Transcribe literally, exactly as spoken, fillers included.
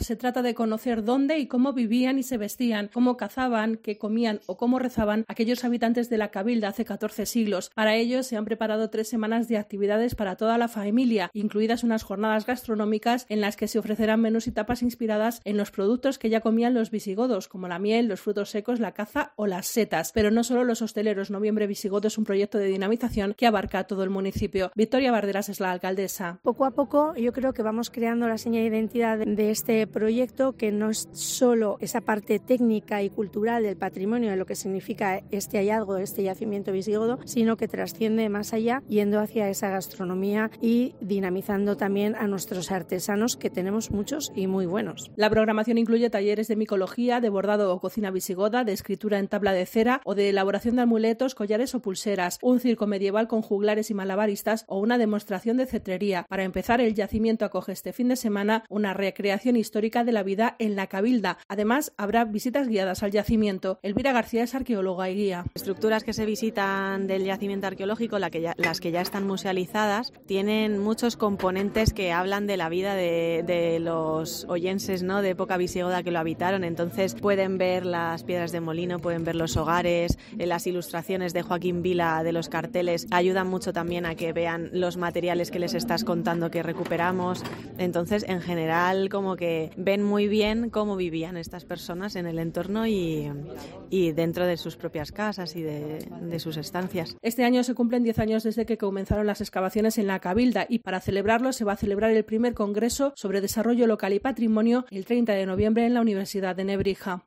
Se trata de conocer dónde y cómo vivían y se vestían, cómo cazaban, qué comían o cómo rezaban aquellos habitantes de la Cabilda hace catorce siglos. Para ello se han preparado tres semanas de actividades para toda la familia, incluidas unas jornadas gastronómicas en las que se ofrecerán menús y tapas inspiradas en los productos que ya comían los visigodos, como la miel, los frutos secos, la caza o las setas. Pero no solo los hosteleros. Noviembre Visigodo es un proyecto de dinamización que abarca todo el municipio. Victoria Barderas es la alcaldesa. Poco a poco yo creo que vamos creando la seña de identidad de este proyecto, que no es solo esa parte técnica y cultural del patrimonio, de lo que significa este hallazgo, este yacimiento visigodo, sino que trasciende más allá, yendo hacia esa gastronomía y dinamizando también a nuestros artesanos, que tenemos muchos y muy buenos. La programación incluye talleres de micología, de bordado o cocina visigoda, de escritura en tabla de cera o de elaboración de amuletos, collares o pulseras, un circo medieval con juglares y malabaristas o una demostración de cetrería. Para empezar, el yacimiento acoge este fin de semana una recreación histórica de la vida en la Cabilda. Además, habrá visitas guiadas al yacimiento. Elvira García es arqueóloga y guía. Estructuras que se visitan del yacimiento arqueológico, la que ya, las que ya están musealizadas, tienen muchos componentes que hablan de la vida de, de los oyenses, ¿no?, de época visigoda que lo habitaron. Entonces pueden ver las piedras de molino, pueden ver los hogares, las ilustraciones de Joaquín Vila de los carteles ayudan mucho también a que vean los materiales que les estás contando que recuperamos. Entonces, en general, como que ven muy bien cómo vivían estas personas en el entorno y, y dentro de sus propias casas y de, de sus estancias. Este año se cumplen diez años desde que comenzaron las excavaciones en la Cabilda y para celebrarlo se va a celebrar el primer congreso sobre desarrollo local y patrimonio el treinta de noviembre en la Universidad de Nebrija.